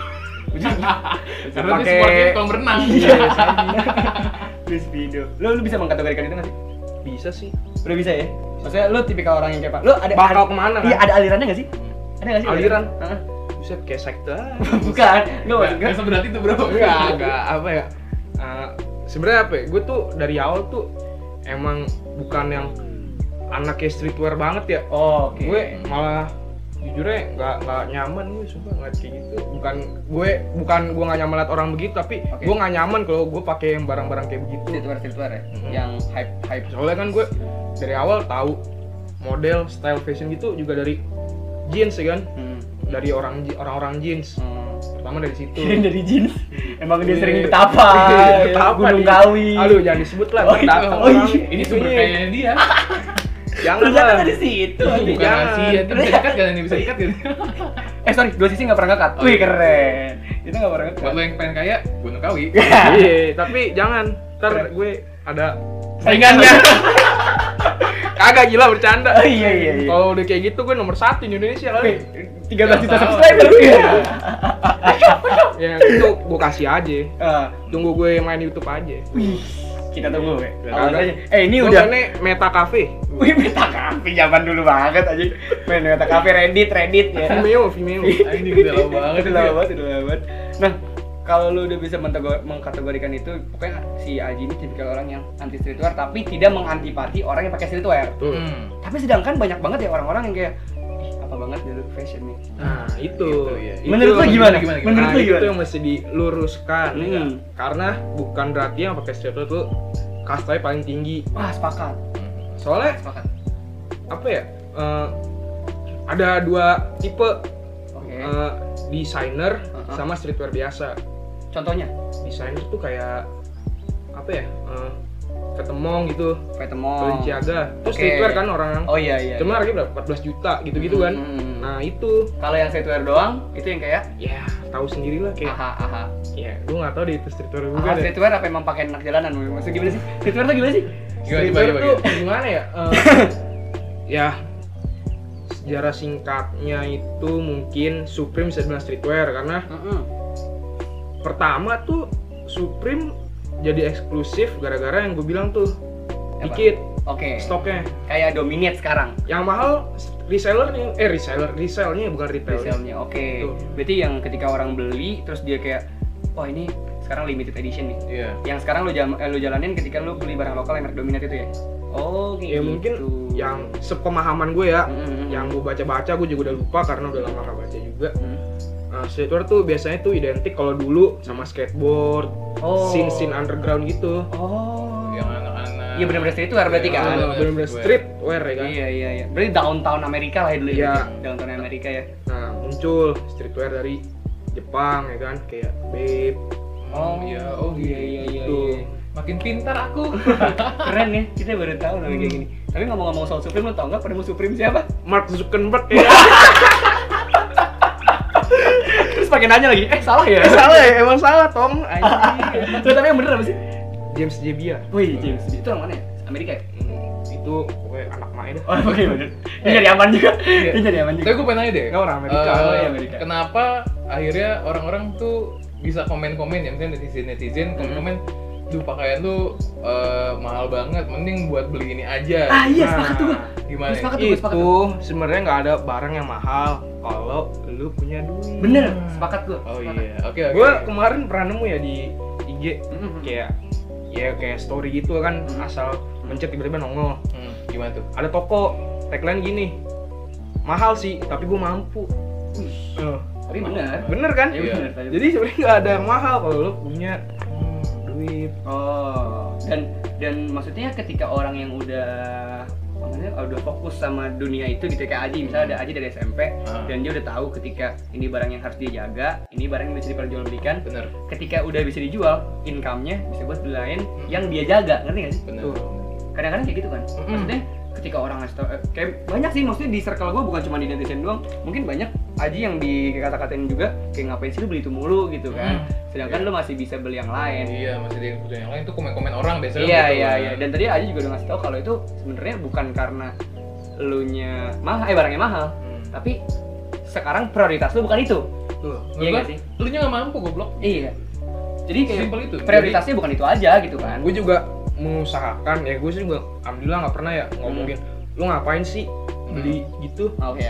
Karena dia sportnya di kolam renang. Iya, beli speedo. Lu lu bisa mengkategorikan itu nggak sih? Bisa sih. Udah bisa ya? Maksudnya lu tipikal orang yang kayak apa? Lu ada Bakal ada- kemana kan? Iya, ada alirannya nggak sih? Ada nggak sih Aliran? Heeh. Buset kayak sekte. Bukan, lu maksud gue Enggak seberat itu, Bro. Enggak, enggak apa ya? Uh, sebenarnya apa ya? Gue tuh dari awal tuh emang bukan yang anaknya streetwear banget ya. Oh, oke. Gue malah jujurnya nggak nggak nyaman gue sumpah ngeliat kayak gitu. Bukan gue bukan gue nggak nyaman liat orang begitu, tapi Oke. gue nggak nyaman kalau gue pakai yang barang-barang kayak begitu. streetwear streetwear ya, Mhm. yang hype hype. Soalnya kan gue dari awal tahu model style fashion gitu juga dari jeans ya kan, Hmm. dari orang orang-orang jeans. Hmm. Pertama dari situ. Kirain dari jeans. Emang dia Iya. sering betapa, Betapa Gunung di- Kawi. Aduh jangan disebut lah. Oh, betapa oh, orang. iya. Ini sumber kayaknya dia. Jangan Ternyata lah. dari situ. Bukan anjing. Jangan. rahasia, itu bisa dikat kan? Ini bisa dikat gitu. Eh sorry, dua sisi nggak pernah ngekat. Oh, Wih iya. keren. Itu nggak pernah Buat ngekat. lo yang pengen kaya, Gunung Kawi. Iya, tapi jangan. Ntar Keren. gue ada Saingannya. kagak gila bercanda. Oh, iya iya iya. Kalau udah kayak gitu gue nomor satu di Indonesia Wih, kali. tiga belas juta Nggak tahu. subscriber. Iya. Ya itu gue kasih aja. Ah, Tunggu gue main YouTube aja. wih, kita tunggu we. Ya, Awas kagak. aja. Eh ini Gue udah. mainnya Meta Cafe. Wih meta kafe zaman dulu banget aja. Main meta kafe Reddit Reddit ya. Vimeo, Vimeo. Anjing udah lama banget. Itu lama banget, itu lama banget. Nah, kalau lu udah bisa mentego- mengkategorikan itu, pokoknya si Aji ini tipikal orang yang anti streetwear tapi tidak mengantipati orang yang pakai streetwear. Tuh. Hmm. Tapi sedangkan banyak banget ya orang-orang yang kayak ih apa banget dulu fashion nih. Nah, itu. Gitu, iya. Itu Menurut lu yang- gimana? gimana, gimana? Menurut Nah, lu itu gimana? yang mesti diluruskan ya Hmm. kan? Karena bukan berarti yang pakai streetwear tuh kastanya paling tinggi. Wah, sepakat. Soalnya Sepakat. apa ya? eh, ada dua tipe Oke. eh, desainer Uh-huh. sama streetwear biasa. Contohnya, Desainer tuh kayak apa ya? Eh, ketemong gitu, Vetemong. Balenciaga. Terus Oke. streetwear kan orang. Oh iya iya. Cuma harganya berapa? empat belas juta gitu-gitu kan. Hmm. Nah, itu Kalau yang streetwear doang, itu yang kayak ya tahu sendiri lah kayak aha aha. ya gue nggak tahu deh itu streetwear juga Aha, deh. streetwear apa emang pakai anak jalanan? Maksudnya gimana sih? Streetwear tuh gimana sih? Gimana, Streetwear gimana, tuh gimana? gimana ya? Eh, ya sejarah singkatnya itu mungkin Supreme bisa dibilang streetwear karena Heeh. pertama tuh Supreme jadi eksklusif gara-gara yang gue bilang tuh Apa? dikit Oke. stoknya. Kayak dominate sekarang. Yang mahal resellernya, eh reseller, resellnya bukan retail. Resellnya. Oke. Tuh. Berarti yang ketika orang beli terus dia kayak wah ini sekarang limited edition nih. Iya. Yang sekarang lu jam, eh, lu jalanin ketika lu beli barang lokal yang merek dominate itu ya. Oh, kayak Ya gitu. mungkin yang sepemahaman gue ya, Mm-mm. yang gue baca-baca gue juga udah lupa karena udah lama gak baca juga. Hmm. Nah, streetwear tuh biasanya tuh identik kalau dulu sama skateboard, Oh. scene-scene underground gitu. Oh. Yang anak-anak. Iya benar-benar streetwear berarti Iya, kan. bener-bener. Bener-bener streetwear ya kan. Iya iya iya. Berarti downtown Amerika lah ya dulu Iya. ya. Downtown Amerika ya. Nah, muncul streetwear dari Jepang ya kan, kayak Babe. Oh iya, oh iya iya iya. Tuh. iya. Makin pintar aku. Keren ya, kita baru tahu namanya kayak gini. Tapi ngomong-ngomong soal Supreme, lo tau nggak penemu Supreme siapa? Mark Zuckerberg ya. Terus pakai nanya lagi, eh salah ya? Salah ya, emang salah Tom. Anjing. Loh, tapi yang bener apa sih? James Jebbia. Wih, James, itu orang mana ya? Amerika ya? Hmm, itu pokoknya anak main dah. Oh, oke bener. Dia nyari aman juga. Iya. Dia nyari aman Tapi juga. gue pengen nanya deh. Nggak, orang Amerika. Eh, Oh, iya, Amerika. Kenapa akhirnya orang-orang tuh bisa komen-komen ya, misalnya netizen-netizen komen-komen duh pakaian tuh eh, mahal banget, mending buat beli ini aja. Ah iya, Nah, sepakat tuh gue. Gimana? sepakat tuh, gue sepakat Itu sebenarnya nggak ada barang yang mahal kalau lu punya duit. Bener, sepakat gue. Oh iya, oke oke. Gue kemarin pernah nemu ya di I G Mm-mm. kayak ya kayak story gitu kan, Hmm. asal mencet tiba-tiba nongol. Hmm, gimana tuh? Ada toko tagline gini, mahal sih tapi gue mampu. Eh, Tapi bener. bener kan? Iya, bener, tapi- Jadi sebenarnya nggak ada yang mahal kalau lu punya hmm, duit. Oh, dan dan maksudnya ketika orang yang udah maksudnya udah fokus sama dunia itu gitu, kayak Aji, misalnya ada Aji dari S M P Ah. dan dia udah tahu ketika ini barang yang harus dia jaga, ini barang yang bisa diperjualbelikan. Bener, Ketika udah bisa dijual, income-nya bisa buat beli lain yang dia jaga, ngerti gak sih? bener. Tuh. Kadang-kadang kayak gitu kan. Mm-mm. Maksudnya ketika orang ngasih tau, eh, kayak banyak sih maksudnya di circle gue, bukan cuma di netizen doang, mungkin banyak Aji yang dikata-katain juga kayak ngapain sih lu beli itu mulu gitu kan. Mm. Sedangkan Iya. lu masih bisa beli yang lain. Iya, masih ada yang butuh yang lain tuh komen-komen orang biasanya. Iya gitu iya kan. iya. Dan tadi Aji juga udah ngasih tau kalau itu sebenarnya bukan karena elunya mahal, eh barangnya mahal, Hmm. tapi sekarang prioritas lu bukan itu. Tuh, Iya menurut nggak gua, sih? Lu nya nggak mampu goblok. Iya. Jadi kayak Simpel itu. prioritasnya bukan itu aja gitu kan. Gue juga mengusahakan ya, gue sih juga alhamdulillah nggak pernah ya ngomongin lu ngapain sih beli gitu. Oke.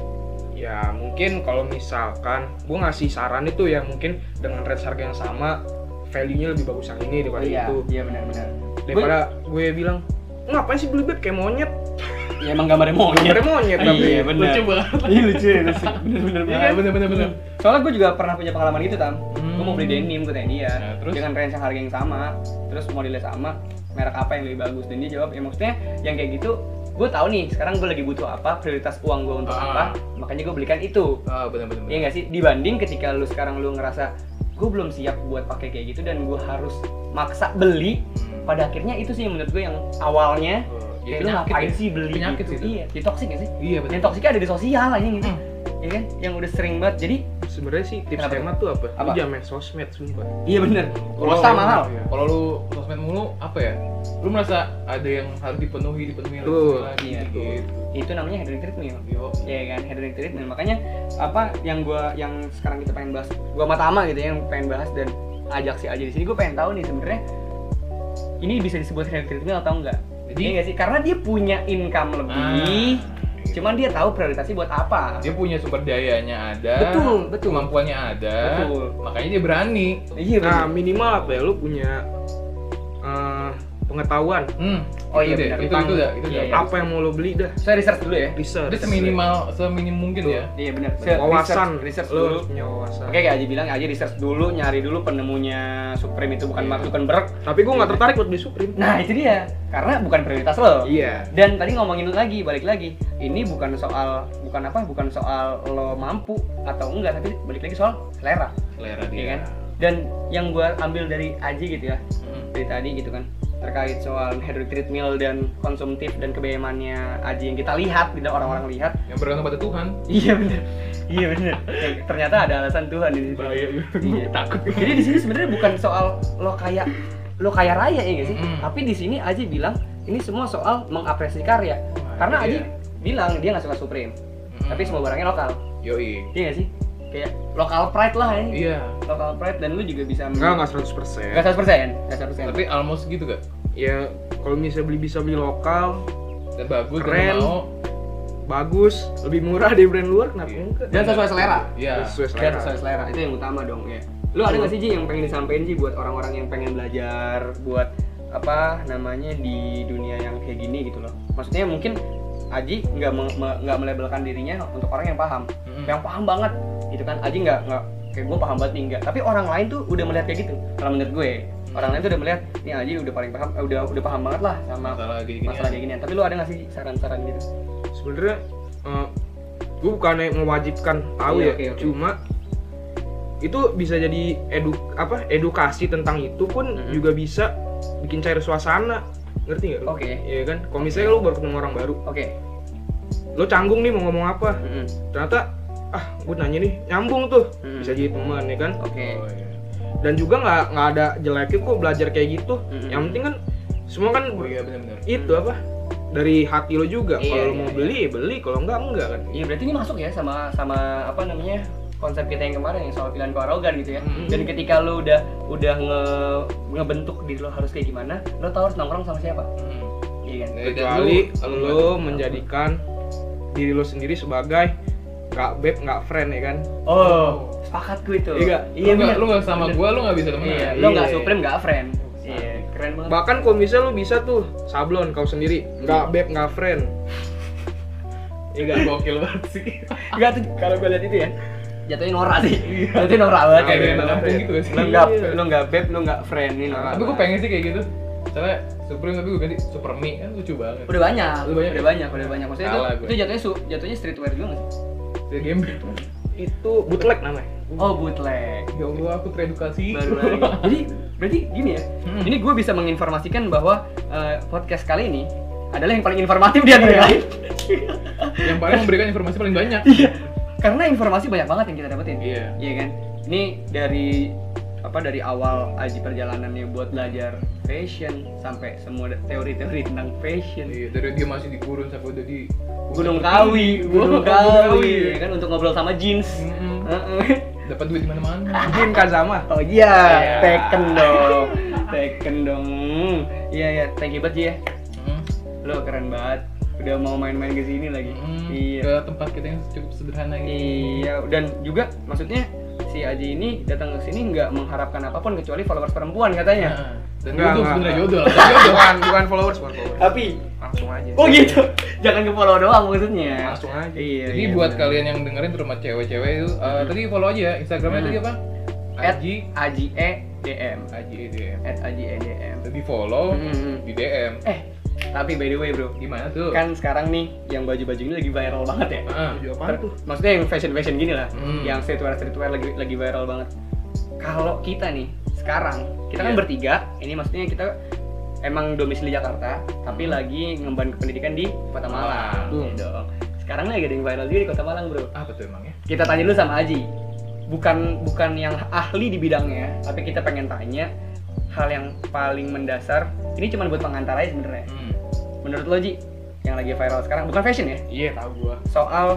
Ya mungkin kalau misalkan gue ngasih saran itu ya mungkin dengan range harga yang sama, value-nya lebih bagus yang ini daripada Iya, itu. iya benar-benar. Daripada gue bilang ngapain sih beli bed kayak monyet. Ya emang gambarnya monyet. Gambarnya monyet tapi. Iya benar. Lucu banget. Iya lucu ya, lucu. Bener-bener Iya, bener bener bener. Soalnya gue juga pernah punya pengalaman gitu Tam. Hmm. Gue mau beli denim, gue tanya dia Nah, terus? dengan range yang harga yang sama, terus modelnya sama, merek apa yang lebih bagus, dan dia jawab ya maksudnya yang kayak gitu. Gue tahu nih sekarang gue lagi butuh apa, prioritas uang gue untuk Ah. apa, makanya gue belikan itu. Ah, bener bener. Iya nggak sih? Dibanding ketika lu sekarang lu ngerasa gue belum siap buat pakai kayak gitu dan gue harus maksa beli, Hmm. pada akhirnya itu sih yang menurut gue yang awalnya Oh, ya jadi lu penyakit ngapain ya? sih beli Penyakit gitu. sih itu. Iya, jadi toksik gak sih? Iya bener. Yang toksiknya ada di sosial aja gitu. Hmm. Iya kan? Yang udah sering banget. Jadi Sebenarnya sih tips Kenapa? hemat tuh apa? Apa? Lu jangan main sosmed sumpah. iya bener. Kalau Pulsa lu- mahal. Iya. Kalau lu sosmed mulu apa ya? Lu merasa ada yang harus dipenuhi, dipenuhi lagi, Tuh, lagi iya. gitu. Itu namanya hedonic treadmill. Yo. Iya kan, hedonic treadmill. Makanya apa yang gua yang sekarang kita pengen bahas, gua sama Tama gitu ya, yang pengen bahas dan ajak si Aja di sini, gua pengen tahu nih sebenarnya ini bisa disebut hedonic treadmill atau enggak? Jadi- Iya nggak sih? Karena dia punya income lebih, Ah. cuman dia tahu prioritasnya buat apa. Dia punya sumber dayanya ada, Betul, betul. kemampuannya ada, Betul. makanya dia berani. Iya Nah bener. minimal apa ya, lu punya eh, pengetahuan Hmm. Oh iya itu deh, benar. itu Tentang itu dah, itu iya, dah. iya. apa yang mau lu beli dah. Saya research dulu ya. Research. Itu seminimal, seminim mungkin ya. Iya benar. Wawasan, research, research lu dulu. harus punya wawasan. Oke, kayak Aji bilang, Aji research dulu, nyari dulu penemunya Supreme itu bukan Iya. Mark Zuckerberg. Tapi gue nggak tertarik buat beli Supreme. Nah, itu dia. Karena bukan prioritas lo. Iya. Dan tadi ngomongin lagi, balik lagi. Ini bukan soal bukan apa? Bukan soal lo mampu atau enggak, tapi balik lagi soal selera. Selera dia. Iya kan? Dan yang gua ambil dari Aji gitu ya, Hmm. dari tadi gitu kan, terkait soal hedonic treadmill dan konsumtif dan kebeemannya Aji yang kita lihat, tidak orang-orang lihat. Yang bergantung pada Tuhan. Iya bener, iya bener. Yang ternyata ada alasan Tuhan di situ. Bahaya Iya. Takut. Jadi di sini sebenarnya bukan soal lo kayak lo kaya raya ya nggak sih? Mm. Tapi di sini Aji bilang ini semua soal mengapresiasi karya. Wah, Karena iya. Aji bilang dia nggak suka Supreme, Mm-mm. tapi semua barangnya lokal. Yoi. Iya nggak sih? Kayak lokal pride lah ini. Iya. Lokal pride dan lu juga bisa. Enggak, enggak seratus persen. Nggak seratus persen, nggak seratus persen. Tapi almost gitu gak? Ya kalau misalnya beli bisa beli lokal, Dan bagus, Keren. dan mau. bagus, lebih murah dari brand luar, kenapa Iya. enggak? Dan sesuai selera. Iya. Sesuai Dan selera. sesuai selera itu yang utama dong ya. Lu ada nggak sih Ji yang pengen disampaikan sih buat orang-orang yang pengen belajar buat apa namanya di dunia yang kayak gini gitu loh. Maksudnya mungkin Aji nggak me- me- nggak melabelkan dirinya untuk orang yang paham, Mm-mm. yang paham banget gitu kan. Aji nggak nggak kayak gue paham banget nih nggak. Tapi orang lain tuh udah melihat kayak gitu. Kalau menurut gue, orang lain tuh udah melihat nih Aji udah paling paham, eh, udah udah paham banget lah sama Masalah gini-gini. masalah kayak ginian. Tapi lu ada nggak sih saran-saran gitu? Sebenarnya eh, gue bukannya mewajibkan tahu Iya, ya, oke, oke. cuma itu bisa jadi edu apa edukasi tentang itu pun Mm-mm. juga bisa bikin cair suasana, ngerti nggak? lu? Oke. Iya kan, kalau misalnya lu baru ketemu orang baru, Oke. lu canggung nih mau ngomong apa, Mm-mm. ternyata ah gue nanya nih nyambung tuh, Mm. bisa jadi teman ya kan. Oke. Oh, iya. Dan juga nggak nggak ada jeleknya kok belajar kayak gitu. Mm-mm. Yang penting kan semua kan Oh iya benar-benar. itu apa dari hati lo juga. Iya, Kalau lo iya, mau iya. beli ya beli, kalau enggak enggak kan. Iya berarti ini masuk ya sama sama apa namanya konsep kita yang kemarin yang soal pilihan arogan gitu ya. Hmm. Dan ketika lu udah udah nge ngebentuk diri lo harus kayak gimana, lo tau harus nongkrong sama siapa. Hmm. Iya kan? Eh, dan Kecuali lu- lu, lu- menjadikan diri lu sendiri sebagai nggak babe nggak friend ya kan. Oh, sepakat gue itu. Iya, Iya, lu nggak bener. lu nggak sama Bener. gua, lu nggak bisa temenan. Iya, Iya. lo nggak supreme nggak friend. Iya, keren banget. Bahkan kalau misalnya lu bisa tuh sablon kau sendiri nggak babe nggak friend. Iya gak gokil banget sih. Enggak tuh kalau gue lihat itu ya. Jatuhnya norak sih. Jatuhnya norak banget Kayak kayak di gitu. kampung gitu gak sih? Lo nggak Iya. lo nggak babe, lo nggak friend ini norak. Tapi gue pengen sih kayak gitu. Soalnya Supreme tapi gue ganti Super Me kan lucu banget. Udah banyak, Udah banyak. udah banyak, udah banyak. Maksudnya Kalah itu, gue. itu jatuhnya su, jatuhnya streetwear juga nggak sih? Itu game. Itu bootleg namanya. Oh bootleg. Ya Allah, aku teredukasi. Baru lagi. Jadi berarti gini ya. Hmm. Ini gue bisa menginformasikan bahwa eh, podcast kali ini adalah yang paling informatif di antara yang lain. Yang paling memberikan informasi paling banyak. Iya. Karena informasi banyak banget yang kita dapetin. Iya. Iya kan? Ini dari apa dari awal Aji perjalanannya buat belajar fashion sampai semua teori-teori tentang fashion. Iya, dari dia masih di gurun sampai udah di Gunung Kawi, Gunung Kawi, ya kan untuk ngobrol sama jeans. Mm-mm. Heeh. Dapat duit di mana-mana. Jin Kazama. Oh iya, Iya. Tekken dong, Tekken dong. Iya ya, thank you banget Ji ya. Hmm. Lo keren banget. Udah mau main-main ke sini lagi. Hmm. Iya. Ke tempat kita yang cukup sederhana gitu. Iya, dan juga maksudnya si Aji ini datang ke sini nggak mengharapkan apapun kecuali followers perempuan katanya. Nah, dan Enggak, itu enggak, sebenarnya enggak. jodoh. Langsung jodoh. Bukan bukan followers, bukan followers. Tapi Langsung aja. oh gitu. Jangan ke follow doang maksudnya. Langsung aja. Iya. Jadi iya, buat bener. kalian yang dengerin terutama cewek-cewek itu, uh, tadi follow aja ya Instagramnya Hmm. tadi apa? At Aji Aji E D M. Aji E D M. At Aji E D M. Di follow, Hmm. di D M. Eh, tapi by the way bro, Gimana tuh? kan sekarang nih yang baju-baju ini lagi viral banget ya. Ah. Baju apaan tuh? Maksudnya yang fashion-fashion gini lah, Hmm. yang streetwear streetwear lagi lagi viral banget. Kalau kita nih sekarang, kita kan Iya. bertiga, ini maksudnya kita emang domisili Jakarta, tapi Hmm. lagi ngemban kependidikan di Kota Malang. Malang. Iya dong. Sekarang lagi ada yang viral juga di Kota Malang bro. Apa tuh emangnya? Kita tanya dulu sama Aji. Bukan bukan yang ahli di bidangnya, tapi kita pengen tanya hal yang paling mendasar. Ini cuma buat pengantar aja sebenarnya. Hmm. Menurut lo Ji, yang lagi viral sekarang bukan fashion ya? Iya, tahu gua. Soal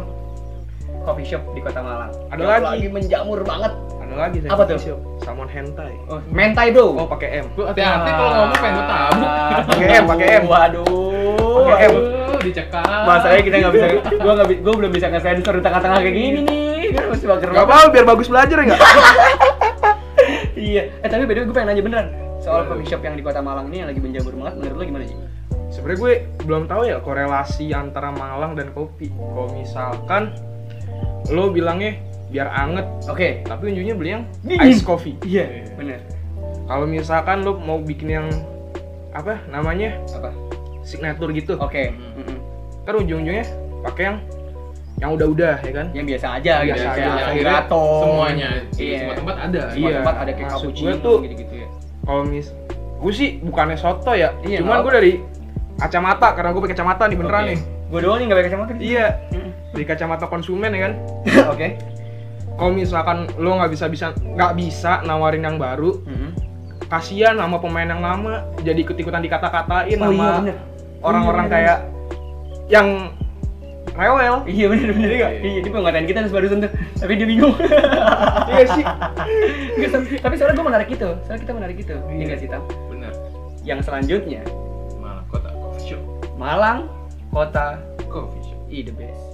coffee shop di Kota Malang. Ada Yang lagi. lagi menjamur banget. Ada lagi saya Apa coffee tuh? shop. Salmon hentai. Oh, mentai bro. Oh, pakai M. Lu hati-hati kalau ngomong pengen gua tabuk. Pakai M, pakai M. Waduh. Pakai M. Aduh, dicekal. Masalahnya kita nggak bisa, gua nggak, bi- gua belum bisa nge-sensor di tengah-tengah kayak gini nih. Kan mesti bager Gak apa-apa biar bagus belajar ya enggak? Iya. Eh tapi beda gue pengen nanya beneran soal Waduh. coffee shop yang di Kota Malang ini yang lagi menjamur banget. Menurut lo gimana sih? Sebenarnya gue belum tahu ya korelasi antara Malang dan kopi. Kalau misalkan lo bilangnya biar anget, Oke. tapi ujungnya beli yang Dingin. ice coffee. Iya. Bener. Kalau misalkan lo mau bikin yang apa namanya Apa? signature gitu, Oke. Hmm. Mm-mm. kan ujung-ujungnya pakai yang yang udah-udah ya kan? Yang biasa aja Biasa gitu. aja. Kayak Akhirnya gelato. semuanya di Iya. semua tempat ada. Semua Iya. tempat ada kayak Maksud cappuccino gue tuh- gitu-gitu ya. Kalau mis, gue sih bukannya soto ya, Iya, cuman nggak gue dari kacamata karena gue pakai kacamata nih beneran Oke. nih. Gue doang nih nggak pakai kacamata. Iya, Mm. dari kacamata konsumen ya kan. Oke. Kalau misalkan lo nggak bisa bisa nggak bisa nawarin yang baru, Mm-mm. kasihan sama pemain yang lama jadi ikut-ikutan dikata-katain Oh iya sama bener. orang-orang Iya, bener. kayak yang rewel. Iya bener bener juga. Iya. Iya, dia mau ngatain kita terus barusan tuh. Tapi dia bingung. Iya sih. Nggak, tapi- tapi soalnya gue menarik itu. Soalnya kita menarik itu. Iya Iya. nggak sih Tam? Bener. Yang selanjutnya Malang Kota Coffee Shop. Malang Kota Coffee Shop. I the best.